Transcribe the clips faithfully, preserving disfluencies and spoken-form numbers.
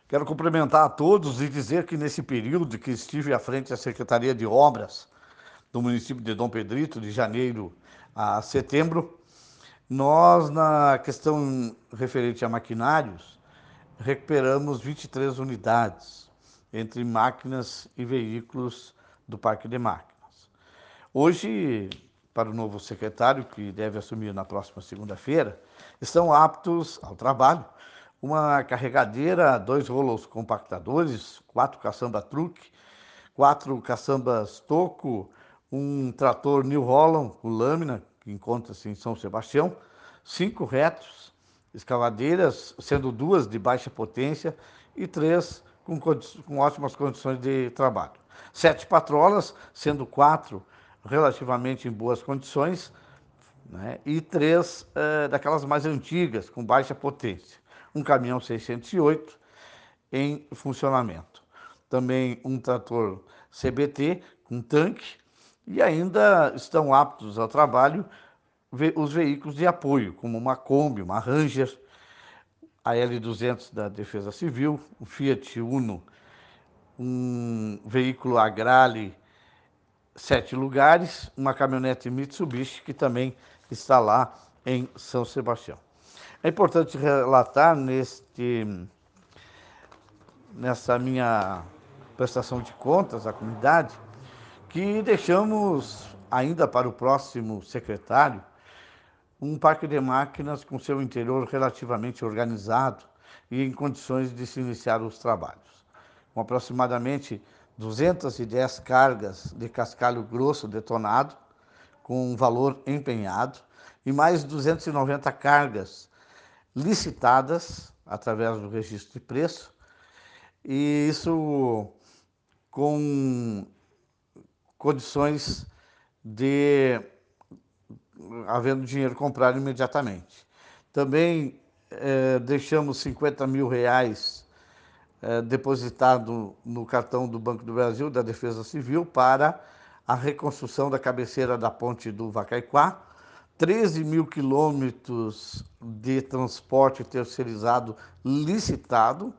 Quero cumprimentar a todos e dizer que nesse período que estive à frente da Secretaria de Obras do município de Dom Pedrito, de janeiro a setembro, nós, na questão referente a maquinários, recuperamos vinte e três unidades entre máquinas e veículos do Parque de Máquinas. Hoje, para o novo secretário, que deve assumir na próxima segunda-feira, estão aptos ao trabalho uma carregadeira, dois rolos compactadores, quatro caçamba-truque, quatro caçambas toco, um trator New Holland com lâmina, que encontra-se em São Sebastião, cinco retos, escavadeiras, sendo duas de baixa potência e três com, com ótimas condições de trabalho. Sete patrolas, sendo quatro relativamente em boas condições, né? E três eh, daquelas mais antigas, com baixa potência. Um caminhão seiscentos e oito em funcionamento. Também um trator C B T com tanque e ainda estão aptos ao trabalho os veículos de apoio, como uma Kombi, uma Ranger, a L duzentos da Defesa Civil, um Fiat Uno, um veículo Agrale sete lugares, uma caminhonete Mitsubishi que também está lá em São Sebastião. É importante relatar neste, nessa minha prestação de contas à comunidade que deixamos ainda para o próximo secretário um parque de máquinas com seu interior relativamente organizado e em condições de se iniciar os trabalhos. Com aproximadamente duzentas e dez cargas de cascalho grosso detonado, com um valor empenhado, e mais duzentas e noventa cargas licitadas através do registro de preço, e isso com condições de havendo dinheiro comprado imediatamente. Também eh, deixamos cinquenta mil reais eh, depositado no cartão do Banco do Brasil, da Defesa Civil, para a reconstrução da cabeceira da ponte do Vacaiquá, treze mil quilômetros de transporte terceirizado licitado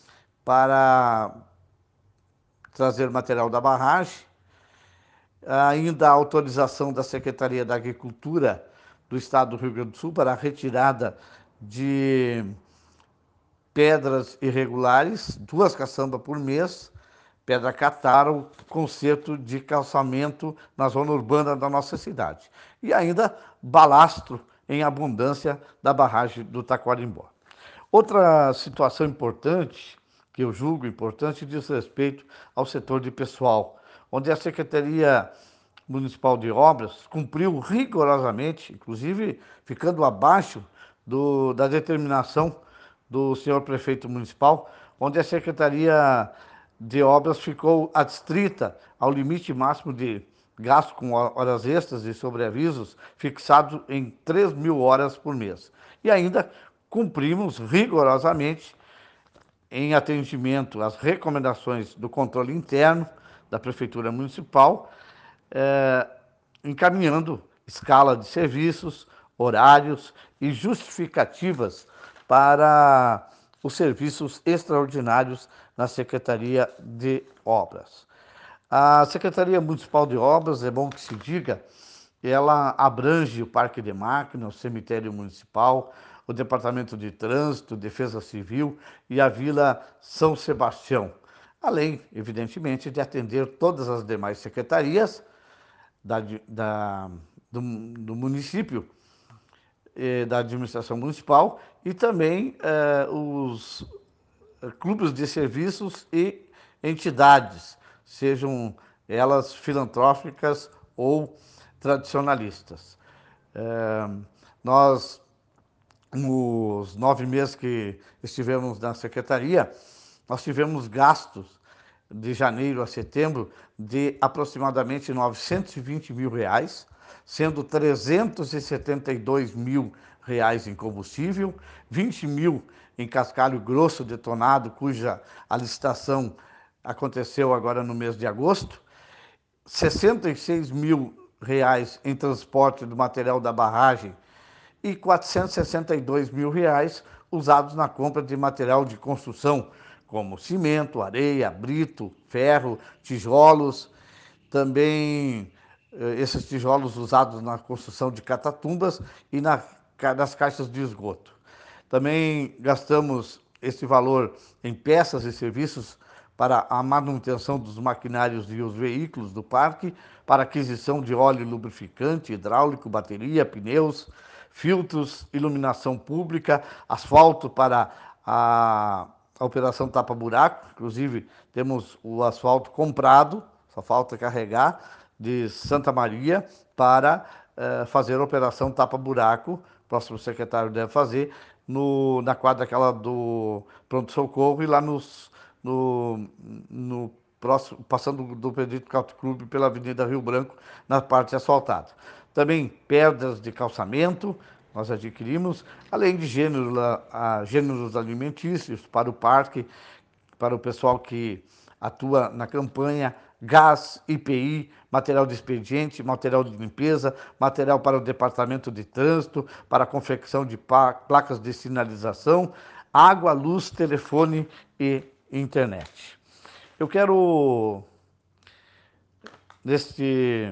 para trazer material da barragem, ainda a autorização da Secretaria da Agricultura do Estado do Rio Grande do Sul para a retirada de pedras irregulares, duas caçambas por mês, pedra cataro, conserto de calçamento na zona urbana da nossa cidade. E ainda balastro em abundância da barragem do Taquarimbó. Outra situação importante, que eu julgo importante, diz respeito ao setor de pessoal, onde a Secretaria Municipal de Obras cumpriu rigorosamente, inclusive ficando abaixo do, da determinação do senhor prefeito municipal, onde a Secretaria de Obras ficou adstrita ao limite máximo de gasto com horas extras e sobreavisos, fixado em três mil horas por mês. E ainda cumprimos rigorosamente em atendimento às recomendações do controle interno da Prefeitura Municipal, eh, encaminhando escala de serviços, horários e justificativas para os serviços extraordinários na Secretaria de Obras. A Secretaria Municipal de Obras, é bom que se diga, ela abrange o Parque de Máquinas, o Cemitério Municipal, o Departamento de Trânsito, Defesa Civil e a Vila São Sebastião, além, evidentemente, de atender todas as demais secretarias da, da, do, do município, eh, da administração municipal e também eh, os clubes de serviços e entidades, sejam elas filantrópicas ou tradicionalistas. É, nós, nos nove meses que estivemos na secretaria, nós tivemos gastos de janeiro a setembro de aproximadamente novecentos e vinte mil reais, sendo trezentos e setenta e dois mil reais em combustível, vinte mil em cascalho grosso detonado, cuja a licitação aconteceu agora no mês de agosto, sessenta e seis mil reais em transporte do material da barragem e quatrocentos e sessenta e dois mil reais usados na compra de material de construção, como cimento, areia, brito, ferro, tijolos, também eh, esses tijolos usados na construção de catatumbas e na, nas caixas de esgoto. Também gastamos esse valor em peças e serviços para a manutenção dos maquinários e os veículos do parque, para aquisição de óleo lubrificante, hidráulico, bateria, pneus, filtros, iluminação pública, asfalto para a, a operação tapa-buraco. Inclusive, temos o asfalto comprado, só falta carregar, de Santa Maria para eh, fazer a operação tapa-buraco. O próximo secretário deve fazer no, na quadra aquela do pronto-socorro e lá nos, no, no próximo, passando do Pedrito Country Club pela Avenida Rio Branco, na parte asfaltada. Também pedras de calçamento nós adquirimos, além de gêneros, a, gêneros alimentícios para o parque, para o pessoal que atua na campanha, gás, I P I, material de expediente, material de limpeza, material para o departamento de trânsito, para a confecção de placas de sinalização, água, luz, telefone e internet. Eu quero, neste,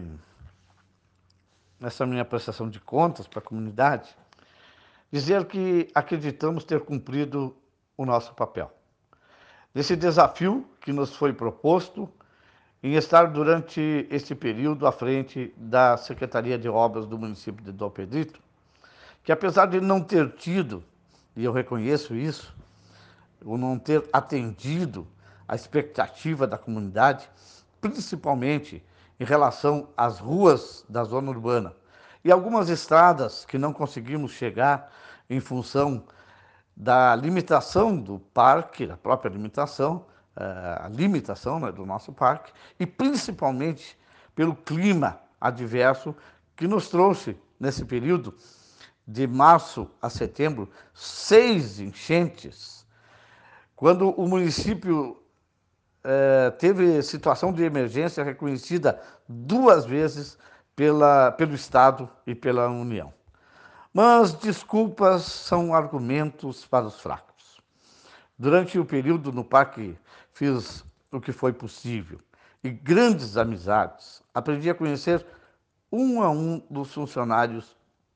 nessa minha prestação de contas para a comunidade, dizer que acreditamos ter cumprido o nosso papel. Nesse desafio que nos foi proposto, em estar durante esse período à frente da Secretaria de Obras do município de Dom Pedrito, que apesar de não ter tido, e eu reconheço isso, ou não ter atendido a expectativa da comunidade, principalmente em relação às ruas da zona urbana e algumas estradas que não conseguimos chegar em função da limitação do parque, da própria limitação, a limitação, né, do nosso parque, e principalmente pelo clima adverso que nos trouxe, nesse período, de março a setembro, seis enchentes, quando o município eh, teve situação de emergência reconhecida duas vezes pela, pelo Estado e pela União. Mas desculpas são argumentos para os fracos. Durante o período no parque fiz o que foi possível e grandes amizades. Aprendi a conhecer um a um dos funcionários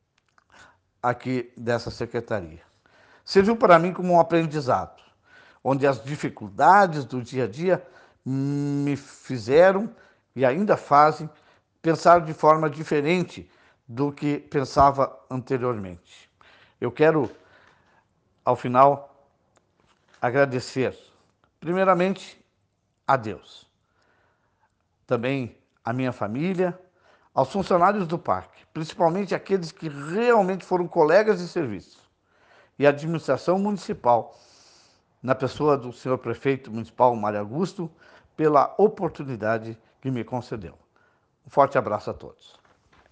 aqui dessa secretaria. Serviu para mim como um aprendizado, onde as dificuldades do dia a dia me fizeram e ainda fazem pensar de forma diferente do que pensava anteriormente. Eu quero, ao final, agradecer, primeiramente, a Deus, também a minha família, aos funcionários do parque, principalmente aqueles que realmente foram colegas de serviço, e a administração municipal, na pessoa do senhor prefeito municipal, Mário Augusto, pela oportunidade que me concedeu. Um forte abraço a todos.